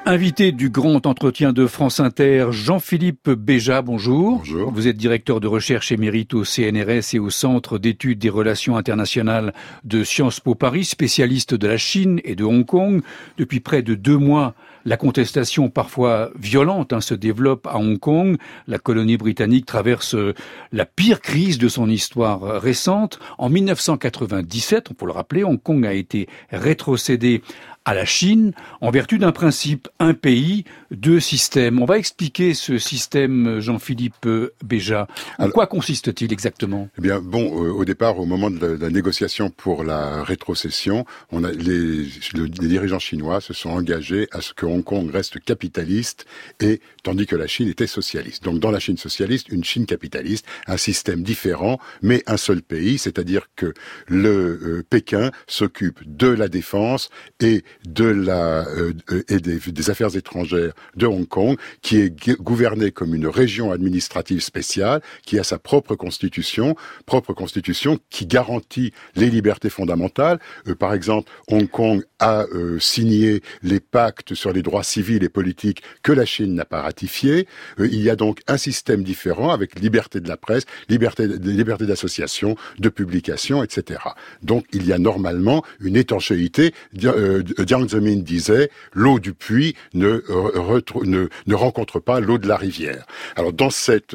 Invité du grand entretien de France Inter, Jean-Philippe Béja, bonjour. Bonjour. Vous êtes directeur de recherche émérite au CNRS et au Centre d'études des relations internationales de Sciences Po Paris, spécialiste de la Chine et de Hong Kong. Depuis près de 2 mois, la contestation parfois violente se développe à Hong Kong. La colonie britannique traverse la pire crise de son histoire récente. En 1997, pour le rappeler, Hong Kong a été rétrocédé à la Chine, en vertu d'un principe, un pays, deux systèmes. On va expliquer ce système, Jean-Philippe Béja. En quoi consiste-t-il exactement ? Eh bien, au départ, au moment de la négociation pour la rétrocession, les dirigeants chinois se sont engagés à ce que Hong Kong reste capitaliste, tandis que la Chine était socialiste. Donc, dans la Chine socialiste, une Chine capitaliste, un système différent, mais un seul pays, c'est-à-dire que Pékin s'occupe de la défense et des affaires étrangères de Hong Kong, qui est gouvernée comme une région administrative spéciale, qui a sa propre constitution qui garantit les libertés fondamentales. Par exemple, Hong Kong a signé les pactes sur les droits civils et politiques que la Chine n'a pas ratifiés. Il y a donc un système différent avec liberté de la presse, liberté d'association, de publication, etc. Donc il y a normalement une étanchéité. Jiang Zemin disait « l'eau du puits ne rencontre pas l'eau de la rivière ». Alors dans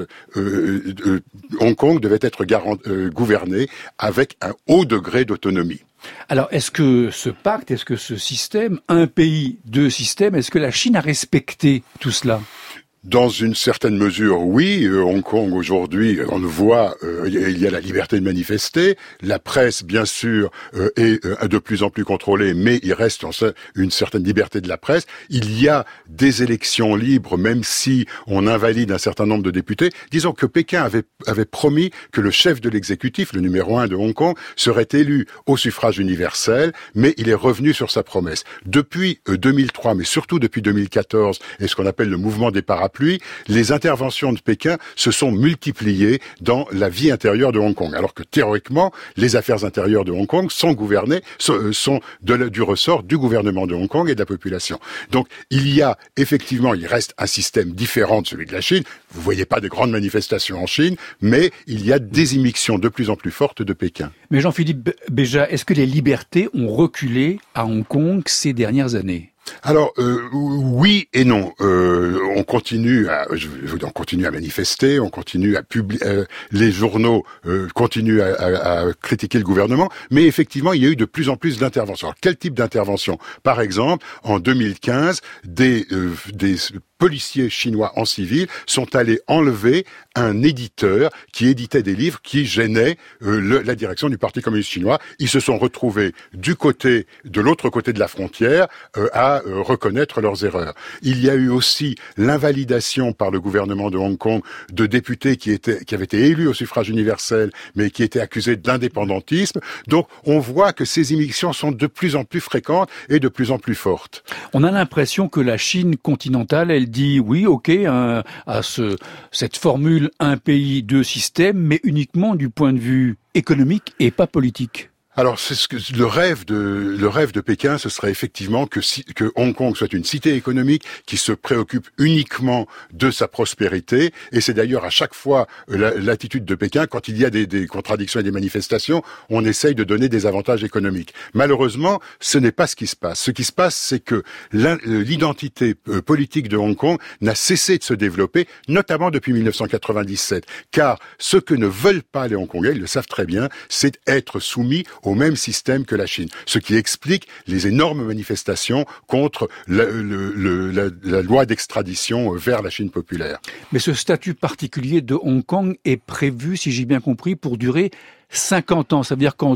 Hong Kong devait être gouverné avec un haut degré d'autonomie. Alors, est-ce que ce pacte, est-ce que ce système, un pays, deux systèmes, est-ce que la Chine a respecté tout cela ? Dans une certaine mesure, oui. Hong Kong, aujourd'hui, on le voit, il y a la liberté de manifester. La presse, bien sûr, est de plus en plus contrôlée, mais il reste une certaine liberté de la presse. Il y a des élections libres, même si on invalide un certain nombre de députés. Disons que Pékin avait promis que le chef de l'exécutif, le numéro 1 de Hong Kong, serait élu au suffrage universel, mais il est revenu sur sa promesse. Depuis 2003, mais surtout depuis 2014, et ce qu'on appelle le mouvement des parapluies, les interventions de Pékin se sont multipliées dans la vie intérieure de Hong Kong. Alors que théoriquement, les affaires intérieures de Hong Kong sont gouvernées, sont du ressort du gouvernement de Hong Kong et de la population. Donc il reste un système différent de celui de la Chine. Vous voyez pas de grandes manifestations en Chine, mais il y a des immixtions de plus en plus fortes de Pékin. Mais Jean-Philippe Béja, est-ce que les libertés ont reculé à Hong Kong ces dernières années ? Alors oui et non. On continue à manifester, on continue à publier. Les journaux continuent à critiquer le gouvernement, mais effectivement, il y a eu de plus en plus d'interventions. Alors quel type d'intervention ? Par exemple, en 2015, des policiers chinois en civil sont allés enlever un éditeur qui éditait des livres qui gênaient la direction du Parti communiste chinois. Ils se sont retrouvés de l'autre côté de la frontière à reconnaître leurs erreurs. Il y a eu aussi l'invalidation par le gouvernement de Hong Kong de députés qui avaient été élus au suffrage universel, mais qui étaient accusés d'indépendantisme. Donc on voit que ces immixtions sont de plus en plus fréquentes et de plus en plus fortes. On a l'impression que la Chine continentale, elle dit oui, ok, à cette formule un pays, deux systèmes, mais uniquement du point de vue économique et pas politique. Alors, le rêve de Pékin, ce serait effectivement que Hong Kong soit une cité économique qui se préoccupe uniquement de sa prospérité. Et c'est d'ailleurs à chaque fois l'attitude de Pékin, quand il y a des contradictions et des manifestations, on essaye de donner des avantages économiques. Malheureusement, ce n'est pas ce qui se passe. Ce qui se passe, c'est que l'identité politique de Hong Kong n'a cessé de se développer, notamment depuis 1997. Car ce que ne veulent pas les Hongkongais, ils le savent très bien, c'est être soumis au même système que la Chine. Ce qui explique les énormes manifestations contre la loi d'extradition vers la Chine populaire. Mais ce statut particulier de Hong Kong est prévu, si j'ai bien compris, pour durer 50 ans. Ça veut dire qu'en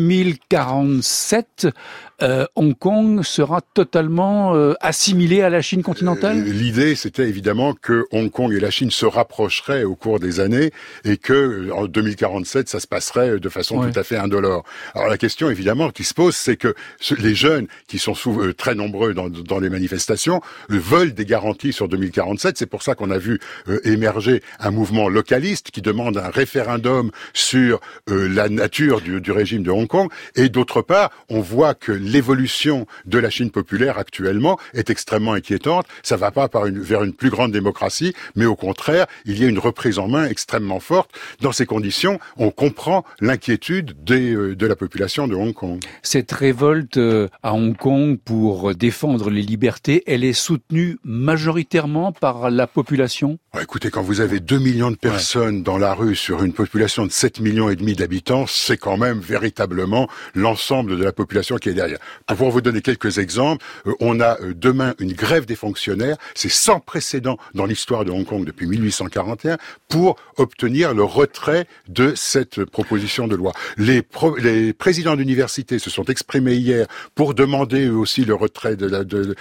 2047, Hong Kong sera totalement assimilé à la Chine continentale ? L'idée, c'était évidemment que Hong Kong et la Chine se rapprocheraient au cours des années et que en 2047, ça se passerait de façon tout à fait indolore. Alors la question, évidemment, qui se pose, c'est que les jeunes, qui sont très nombreux dans les manifestations, veulent des garanties sur 2047. C'est pour ça qu'on a vu émerger un mouvement localiste qui demande un référendum sur la nature du régime de Hong Kong. Et d'autre part, on voit que l'évolution de la Chine populaire actuellement est extrêmement inquiétante. Ça va pas vers une plus grande démocratie, mais au contraire, il y a une reprise en main extrêmement forte. Dans ces conditions, on comprend l'inquiétude de la population de Hong Kong. Cette révolte à Hong Kong pour défendre les libertés, elle est soutenue majoritairement par la population ? Écoutez, quand vous avez 2 millions de personnes dans la rue sur une population de 7,5 millions d'habitants, c'est quand même véritablement l'ensemble de la population qui est derrière. Pour vous donner quelques exemples, on a demain une grève des fonctionnaires, c'est sans précédent dans l'histoire de Hong Kong depuis 1841, pour obtenir le retrait de cette proposition de loi. Les présidents d'université se sont exprimés hier pour demander eux aussi le retrait de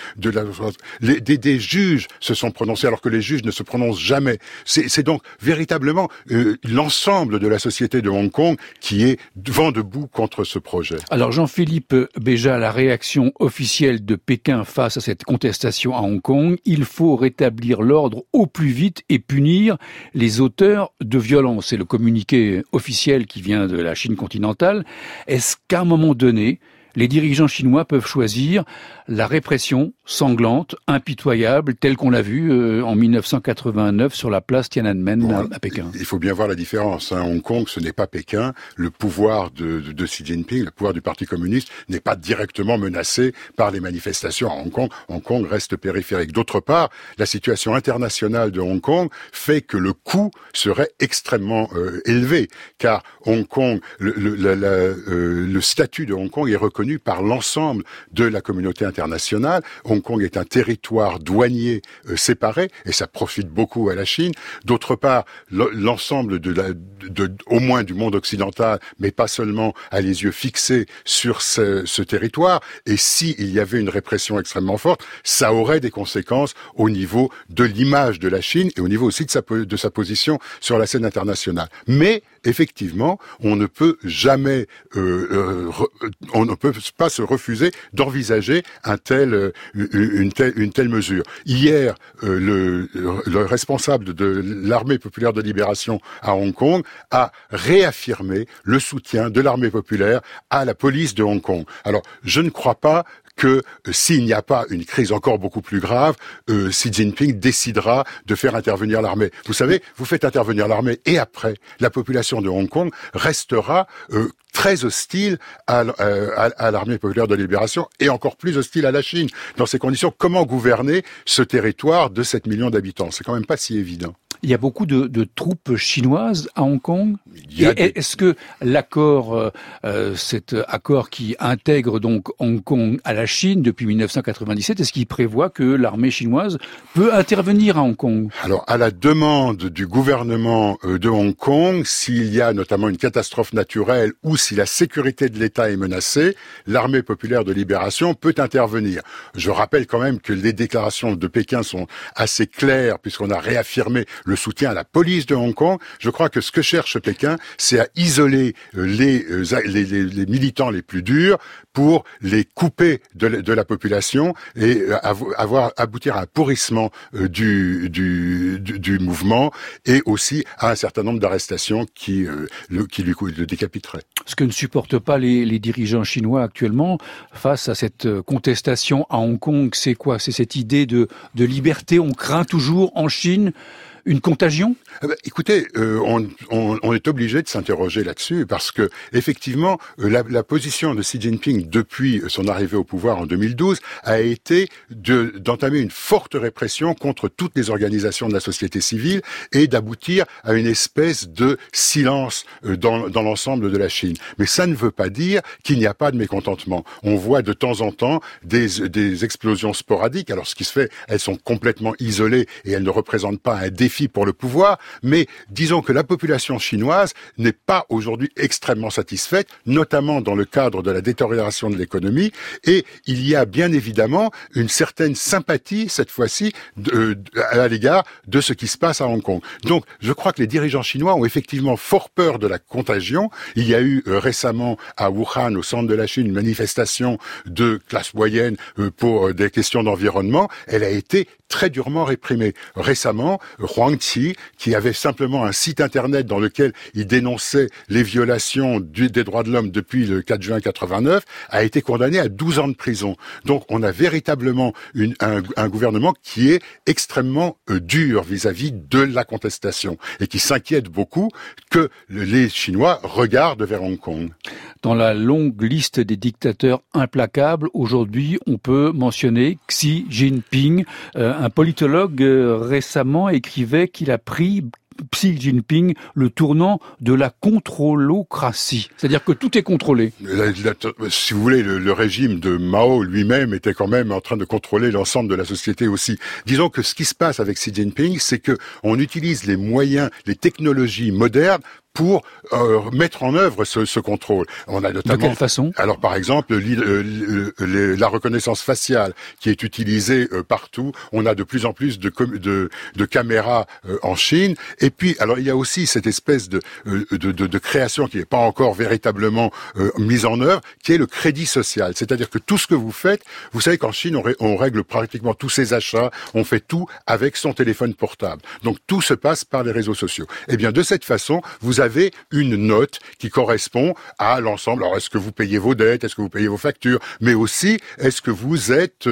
la des juges se sont prononcés alors que les juges ne se prononcent jamais. C'est donc véritablement l'ensemble de la société de Hong Kong qui est vent debout contre ce projet. Alors Jean-Philippe Béja, la réaction officielle de Pékin face à cette contestation à Hong Kong, il faut rétablir l'ordre au plus vite et punir les auteurs de violences. C'est le communiqué officiel qui vient de la Chine continentale. Est-ce qu'à un moment donné, les dirigeants chinois peuvent choisir la répression sanglante, impitoyable, telle qu'on l'a vu en 1989 sur la place Tiananmen à Pékin? Il faut bien voir la différence. Hong Kong, ce n'est pas Pékin. Le pouvoir de Xi Jinping, le pouvoir du Parti communiste, n'est pas directement menacé par les manifestations à Hong Kong. Hong Kong reste périphérique. D'autre part, la situation internationale de Hong Kong fait que le coût serait extrêmement élevé, car Hong Kong, le statut de Hong Kong est reconnu par l'ensemble de la communauté internationale. Hong Kong est un territoire douanier séparé et ça profite beaucoup à la Chine. D'autre part, l'ensemble au moins du monde occidental, mais pas seulement, a les yeux fixés sur ce territoire. Et s'il y avait une répression extrêmement forte, ça aurait des conséquences au niveau de l'image de la Chine et au niveau aussi de sa position sur la scène internationale. Mais effectivement, on ne peut jamais, on ne peut pas se refuser d'envisager une telle mesure. Hier, le responsable de l'armée populaire de libération à Hong Kong a réaffirmé le soutien de l'armée populaire à la police de Hong Kong. Alors, je ne crois pas que s'il n'y a pas une crise encore beaucoup plus grave, Xi Jinping décidera de faire intervenir l'armée. Vous savez, vous faites intervenir l'armée et après, la population de Hong Kong restera très hostile à l'armée populaire de libération et encore plus hostile à la Chine. Dans ces conditions, comment gouverner ce territoire de 7 millions d'habitants? C'est quand même pas si évident. Il y a beaucoup de troupes chinoises à Hong Kong. Est-ce que l'accord, cet accord qui intègre donc Hong Kong à la Chine depuis 1997, est-ce qu'il prévoit que l'armée chinoise peut intervenir à Hong Kong? Alors, à la demande du gouvernement de Hong Kong, s'il y a notamment une catastrophe naturelle ou si la sécurité de l'État est menacée, l'armée populaire de libération peut intervenir. Je rappelle quand même que les déclarations de Pékin sont assez claires puisqu'on a réaffirmé le soutien à la police de Hong Kong. Je crois que ce que cherche Pékin, c'est à isoler les militants les plus durs pour les couper de la population et aboutir à un pourrissement du mouvement et aussi à un certain nombre d'arrestations qui le décapiteraient. Ce que ne supportent pas les dirigeants chinois actuellement face à cette contestation à Hong Kong, c'est quoi? C'est cette idée de liberté. On craint toujours en Chine une contagion? Écoutez, on est obligé de s'interroger là-dessus parce que effectivement, la position de Xi Jinping depuis son arrivée au pouvoir en 2012 a été d'entamer une forte répression contre toutes les organisations de la société civile et d'aboutir à une espèce de silence dans l'ensemble de la Chine. Mais ça ne veut pas dire qu'il n'y a pas de mécontentement. On voit de temps en temps des explosions sporadiques. Alors ce qui se fait, elles sont complètement isolées et elles ne représentent pas un défi pour le pouvoir, mais disons que la population chinoise n'est pas aujourd'hui extrêmement satisfaite, notamment dans le cadre de la détérioration de l'économie, et il y a bien évidemment une certaine sympathie, cette fois-ci, à l'égard de ce qui se passe à Hong Kong. Donc, je crois que les dirigeants chinois ont effectivement fort peur de la contagion. Il y a eu récemment à Wuhan, au centre de la Chine, une manifestation de classe moyenne pour des questions d'environnement. Elle a été très durement réprimée. Récemment, Wang Qi, qui avait simplement un site internet dans lequel il dénonçait les violations des droits de l'homme depuis le 4 juin 89, a été condamné à 12 ans de prison. Donc on a véritablement un gouvernement qui est extrêmement dur vis-à-vis de la contestation et qui s'inquiète beaucoup que les Chinois regardent vers Hong Kong. Dans la longue liste des dictateurs implacables, aujourd'hui, on peut mentionner Xi Jinping. Un politologue récemment écrivait qu'il a pris Xi Jinping le tournant de la contrôlocratie. C'est-à-dire que tout est contrôlé. Si vous voulez, le régime de Mao lui-même était quand même en train de contrôler l'ensemble de la société aussi. Disons que ce qui se passe avec Xi Jinping, c'est que on utilise les moyens, les technologies modernes pour mettre en œuvre ce contrôle. On a notamment, de quelle façon? Alors par exemple, la reconnaissance faciale qui est utilisée partout. On a de plus en plus de caméras en Chine. Et puis, alors il y a aussi cette espèce de création qui n'est pas encore véritablement mise en œuvre, qui est le crédit social. C'est-à-dire que tout ce que vous faites, vous savez qu'en Chine, on règle pratiquement tous ses achats, on fait tout avec son téléphone portable. Donc tout se passe par les réseaux sociaux. Eh bien, de cette façon, vous avez une note qui correspond à l'ensemble. Alors, est-ce que vous payez vos dettes? Est-ce que vous payez vos factures? Mais aussi, est-ce que vous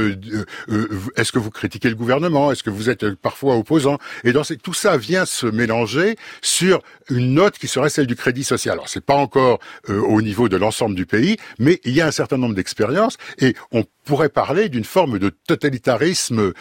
critiquez le gouvernement? Est-ce que vous êtes parfois opposant? Et tout ça vient se mélanger sur une note qui serait celle du crédit social. Alors, c'est pas encore au niveau de l'ensemble du pays, mais il y a un certain nombre d'expériences et on pourrait parler d'une forme de totalitarisme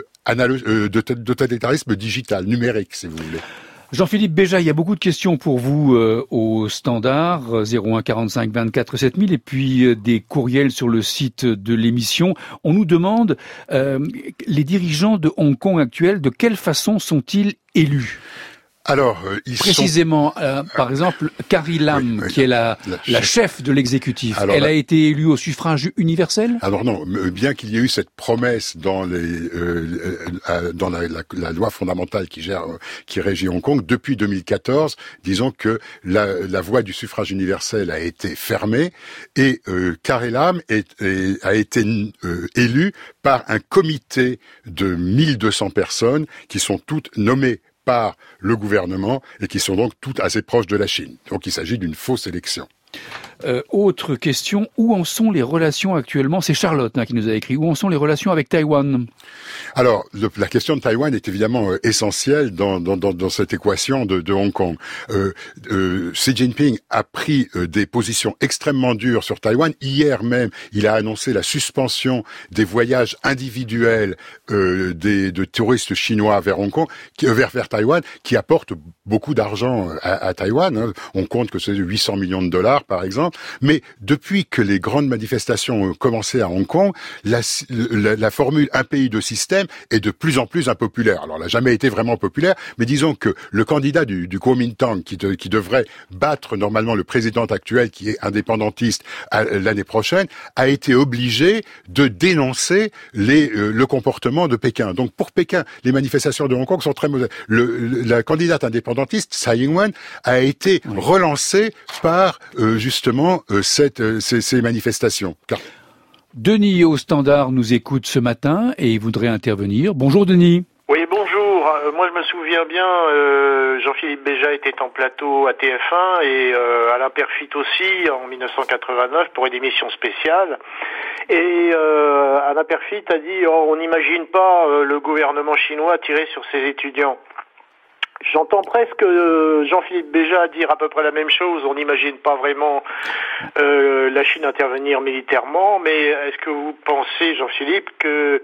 totalitarisme digital, numérique, si vous voulez. Jean-Philippe Béja, il y a beaucoup de questions pour vous au standard 01 45 24 7000 et puis des courriels sur le site de l'émission. On nous demande les dirigeants de Hong Kong actuels, de quelle façon sont-ils élus ? Alors, précisément, par exemple, Carrie Lam, qui est la chef de l'exécutif, alors, elle a été élue au suffrage universel? Alors non, bien qu'il y ait eu cette promesse dans la loi fondamentale qui régit Hong Kong depuis 2014, disons que la voie du suffrage universel a été fermée et Carrie Lam a été élue par un comité de 1200 personnes qui sont toutes nommées par le gouvernement et qui sont donc toutes assez proches de la Chine. Donc il s'agit d'une fausse élection. Autre question, où en sont les relations actuellement? C'est Charlotte qui nous a écrit. Où en sont les relations avec Taïwan? Alors, la question de Taïwan est évidemment essentielle dans cette équation de Hong Kong. Xi Jinping a pris des positions extrêmement dures sur Taïwan. Hier même, il a annoncé la suspension des voyages individuels de touristes chinois vers Hong Kong, vers Taïwan, qui apportent beaucoup d'argent à Taïwan. Hein. On compte que c'est 800 millions de dollars, par exemple. Mais depuis que les grandes manifestations ont commencé à Hong Kong, la formule un pays deux systèmes est de plus en plus impopulaire. Alors, elle n'a jamais été vraiment populaire, mais disons que le candidat du Kuomintang, qui devrait battre normalement le président actuel, qui est indépendantiste l'année prochaine, a été obligé de dénoncer le comportement de Pékin. Donc, pour Pékin, les manifestations de Hong Kong sont très mauvaises. La candidate indépendantiste, Tsai Ing-wen, a été relancée par justement ces manifestations. Denis au standard nous écoute ce matin et il voudrait intervenir. Bonjour Denis. Oui, bonjour. Moi, je me souviens bien, Jean-Philippe Béja était en plateau à TF1 et Alain Perfit aussi en 1989 pour une émission spéciale. Et Alain Perfit a dit on n'imagine pas le gouvernement chinois tirer sur ses étudiants. J'entends presque Jean-Philippe Béja dire à peu près la même chose. On n'imagine pas vraiment la Chine intervenir militairement, mais est-ce que vous pensez, Jean-Philippe, que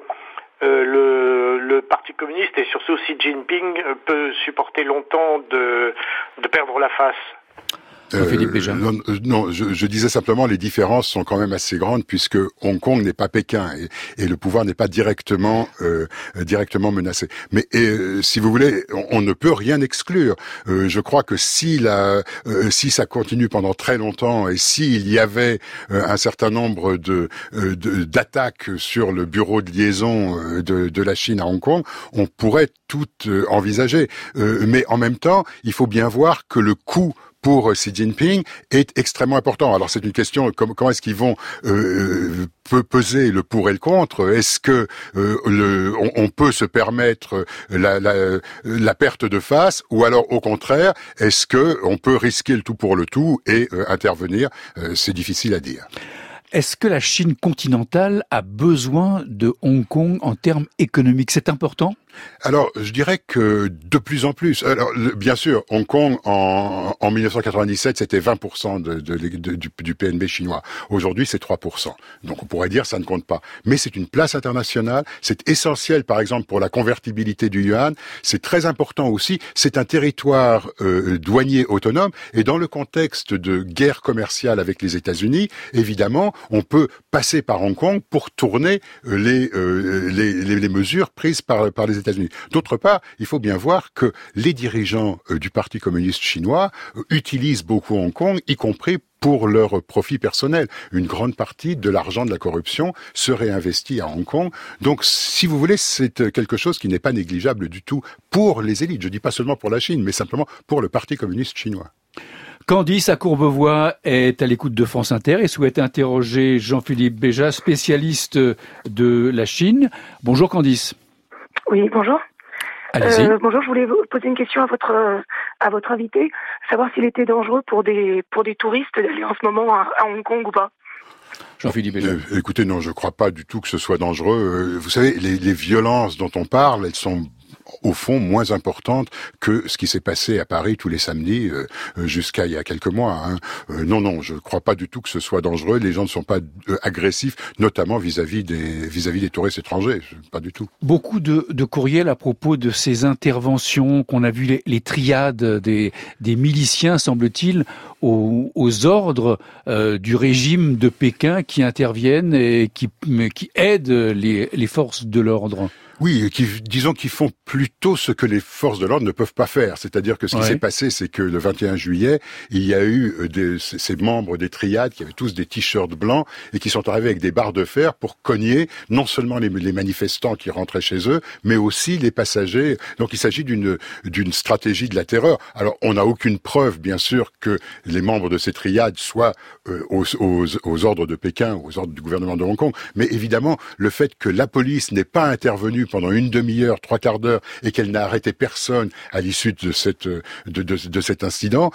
le Parti communiste et surtout Xi Jinping peut supporter longtemps de perdre la face? Philippe Béja. Non, je disais simplement les différences sont quand même assez grandes puisque Hong Kong n'est pas Pékin et le pouvoir n'est pas directement menacé. Mais si vous voulez, on ne peut rien exclure. Je crois que si ça continue pendant très longtemps et s'il y avait un certain nombre d'attaques sur le bureau de liaison de la Chine à Hong Kong, on pourrait tout envisager. Mais en même temps, il faut bien voir que le coût pour Xi Jinping est extrêmement important. Alors c'est une question, comment est-ce qu'ils vont peser le pour et le contre? Est-ce que on peut se permettre la perte de face, ou alors au contraire, est-ce que on peut risquer le tout pour le tout et intervenir? C'est difficile à dire. Est-ce que la Chine continentale a besoin de Hong Kong en termes économiques? C'est important? Alors, je dirais que de plus en plus. Alors, bien sûr, Hong Kong, en 1997, c'était 20% du PNB chinois. Aujourd'hui, c'est 3%. Donc, on pourrait dire ça ne compte pas. Mais c'est une place internationale. C'est essentiel, par exemple, pour la convertibilité du yuan. C'est très important aussi. C'est un territoire douanier autonome. Et dans le contexte de guerre commerciale avec les États-Unis, évidemment, on peut passer par Hong Kong pour tourner les mesures prises par les États-Unis. D'autre part, il faut bien voir que les dirigeants du Parti communiste chinois utilisent beaucoup Hong Kong, y compris pour leur profit personnel. Une grande partie de l'argent de la corruption serait investi à Hong Kong. Donc, si vous voulez, c'est quelque chose qui n'est pas négligeable du tout pour les élites. Je dis pas seulement pour la Chine, mais simplement pour le Parti communiste chinois. Candice à Courbevoie est à l'écoute de France Inter et souhaite interroger Jean-Philippe Béja, spécialiste de la Chine. Bonjour Candice. Oui, bonjour. Allez-y. Bonjour, je voulais vous poser une question à votre invité, savoir s'il était dangereux pour des touristes d'aller en ce moment à Hong Kong ou pas. Jean-Philippe Béja. Écoutez, non, je crois pas du tout que ce soit dangereux. Vous savez, les violences dont on parle, elles sont au fond moins importante que ce qui s'est passé à Paris tous les samedis jusqu'à il y a quelques mois. Non, je ne crois pas du tout que ce soit dangereux. Les gens ne sont pas agressifs, notamment vis-à-vis des touristes étrangers. Pas du tout. Beaucoup de courriels à propos de ces interventions qu'on a vu, les triades des miliciens, semble-t-il, aux ordres du régime de Pékin qui interviennent et qui aident les forces de l'ordre. Oui, disons qu'ils font plutôt ce que les forces de l'ordre ne peuvent pas faire. C'est-à-dire que ce qui s'est passé, c'est que le 21 juillet, il y a eu ces membres des triades qui avaient tous des t-shirts blancs et qui sont arrivés avec des barres de fer pour cogner non seulement les manifestants qui rentraient chez eux, mais aussi les passagers. Donc il s'agit d'une stratégie de la terreur. Alors on n'a aucune preuve, bien sûr, que les membres de ces triades soient aux ordres de Pékin, aux ordres du gouvernement de Hong Kong. Mais évidemment, le fait que la police n'ait pas intervenu pendant une demi-heure, 3/4 d'heure, et qu'elle n'a arrêté personne à l'issue de cet incident,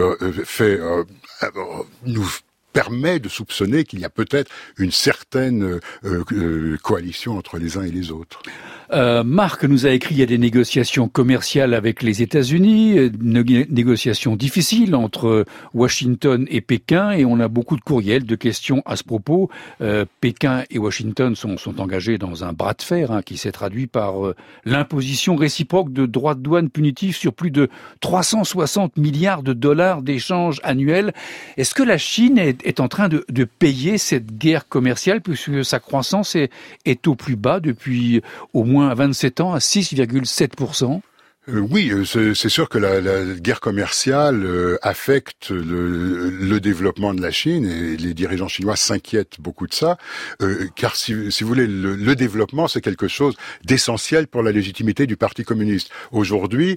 nous permet de soupçonner qu'il y a peut-être une certaine coalition entre les uns et les autres. Marc nous a écrit, il y a des négociations commerciales avec les États-Unis, négociations difficiles entre Washington et Pékin, et on a beaucoup de courriels, de questions à ce propos. Pékin et Washington sont engagés dans un bras de fer qui s'est traduit par l'imposition réciproque de droits de douane punitifs sur plus de 360 milliards de dollars d'échanges annuels. Est-ce que la Chine est en train de payer cette guerre commerciale, puisque sa croissance est au plus bas depuis au moins 27 ans, à 6,7%? Oui, c'est sûr que la guerre commerciale affecte le développement de la Chine, et les dirigeants chinois s'inquiètent beaucoup de ça, car si vous voulez, le développement, c'est quelque chose d'essentiel pour la légitimité du Parti communiste. Aujourd'hui,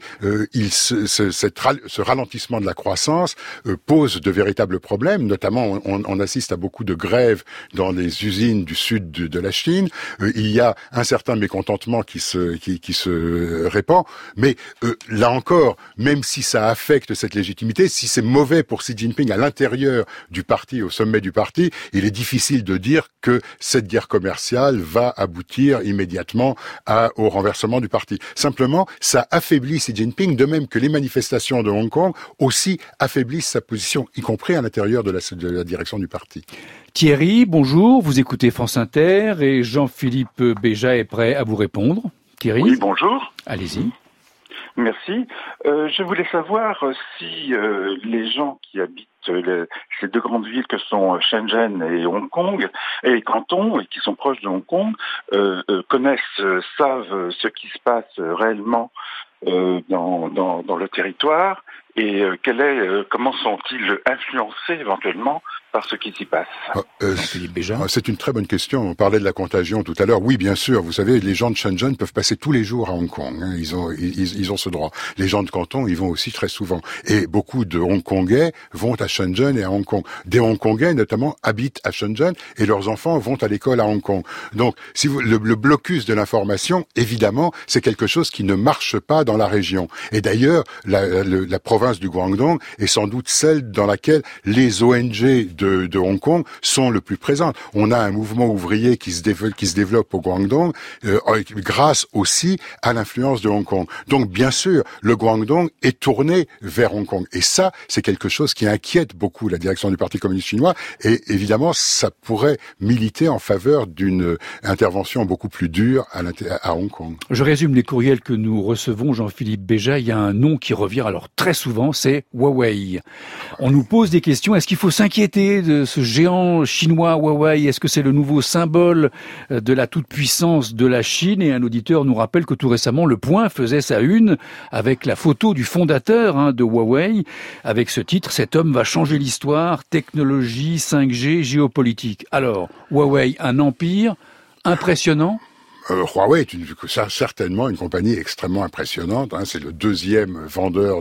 ce ralentissement de la croissance pose de véritables problèmes, notamment on assiste à beaucoup de grèves dans les usines du sud de la Chine. Il y a un certain mécontentement qui se répand, mais là encore, même si ça affecte cette légitimité, si c'est mauvais pour Xi Jinping à l'intérieur du parti, au sommet du parti, il est difficile de dire que cette guerre commerciale va aboutir immédiatement au renversement du parti. Simplement, ça affaiblit Xi Jinping, de même que les manifestations de Hong Kong aussi affaiblissent sa position, y compris à l'intérieur de la direction du parti. Thierry, bonjour, vous écoutez France Inter et Jean-Philippe Béja est prêt à vous répondre. Thierry ? Oui, bonjour. Allez-y. Merci. Je voulais savoir si les gens qui habitent ces deux grandes villes que sont Shenzhen et Hong Kong, et Canton, et qui sont proches de Hong Kong, savent ce qui se passe réellement dans le territoire, et comment sont-ils influencés éventuellement par ce qui s'y passe? Philippe Béja. C'est une très bonne question. On parlait de la contagion tout à l'heure. Oui, bien sûr. Vous savez, les gens de Shenzhen peuvent passer tous les jours à Hong Kong. Ils ont ce droit. Les gens de Canton, ils vont aussi très souvent. Et beaucoup de Hongkongais vont à Shenzhen et à Hong Kong. Des Hongkongais, notamment, habitent à Shenzhen et leurs enfants vont à l'école à Hong Kong. Donc, si vous, le blocus de l'information, évidemment, c'est quelque chose qui ne marche pas dans la région. Et d'ailleurs, la province du Guangdong est sans doute celle dans laquelle les ONG de Hong Kong sont le plus présentes. On a un mouvement ouvrier qui se développe au Guangdong grâce aussi à l'influence de Hong Kong. Donc bien sûr, le Guangdong est tourné vers Hong Kong. Et ça, c'est quelque chose qui inquiète beaucoup la direction du Parti communiste chinois. Et évidemment, ça pourrait militer en faveur d'une intervention beaucoup plus dure à Hong Kong. Je résume les courriels que nous recevons, Jean-Philippe Béja. Il y a un nom qui revient alors très souvent, c'est Huawei. On nous pose des questions. Est-ce qu'il faut s'inquiéter de ce géant chinois Huawei? Est-ce que c'est le nouveau symbole de la toute-puissance de la Chine? Et un auditeur nous rappelle que tout récemment, Le Point faisait sa une avec la photo du fondateur de Huawei. Avec ce titre, cet homme va changer l'histoire, technologie, 5G, géopolitique. Alors, Huawei, un empire impressionnant? Huawei est certainement une compagnie extrêmement impressionnante. C'est le deuxième vendeur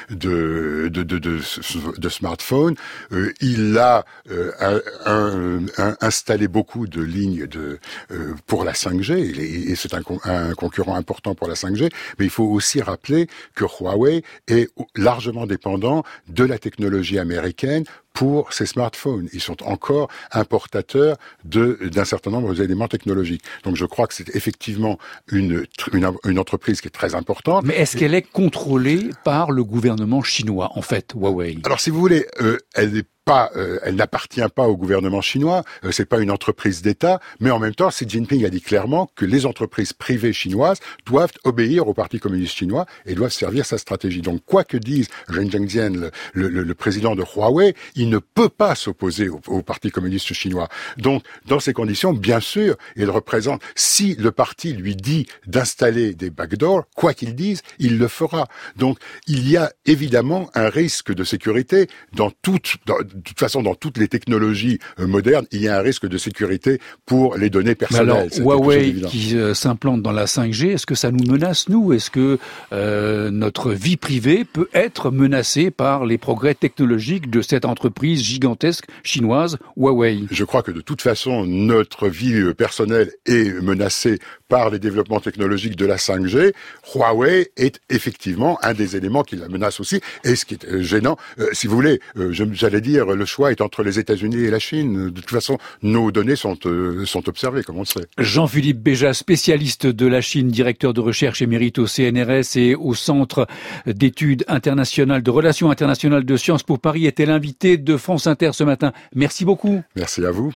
de smartphones. Il a installé beaucoup de lignes pour la 5G et c'est un concurrent important pour la 5G. Mais il faut aussi rappeler que Huawei est largement dépendant de la technologie américaine pour ces smartphones. Ils sont encore importateurs d'un certain nombre d'éléments technologiques. Donc je crois que c'est effectivement une entreprise qui est très importante. Mais est-ce qu'elle est contrôlée par le gouvernement chinois, en fait, Huawei? Alors si vous voulez, elle n'appartient pas au gouvernement chinois, c'est pas une entreprise d'État, mais en même temps, Xi Jinping a dit clairement que les entreprises privées chinoises doivent obéir au Parti communiste chinois et doivent servir sa stratégie. Donc, quoi que dise Ren Zhengjian, le président de Huawei, il ne peut pas s'opposer au Parti communiste chinois. Donc, dans ces conditions, bien sûr, il représente, si le parti lui dit d'installer des backdoors, quoi qu'il dise, il le fera. Donc, il y a évidemment un risque de sécurité de toute façon, dans toutes les technologies modernes, il y a un risque de sécurité pour les données personnelles. Mais alors, Huawei qui s'implante dans la 5G, est-ce que ça nous menace, nous? Est-ce que notre vie privée peut être menacée par les progrès technologiques de cette entreprise gigantesque chinoise, Huawei? Je crois que de toute façon, notre vie personnelle est menacée par les développements technologiques de la 5G. Huawei est effectivement un des éléments qui la menace aussi. Et ce qui est gênant, si vous voulez, j'allais dire, le choix est entre les États-Unis et la Chine. De toute façon, nos données sont observées, comme on le sait. Jean-Philippe Béja, spécialiste de la Chine, directeur de recherche émérite au CNRS et au Centre d'études internationales, de relations internationales de Sciences Po Paris, était l'invité de France Inter ce matin. Merci beaucoup. Merci à vous.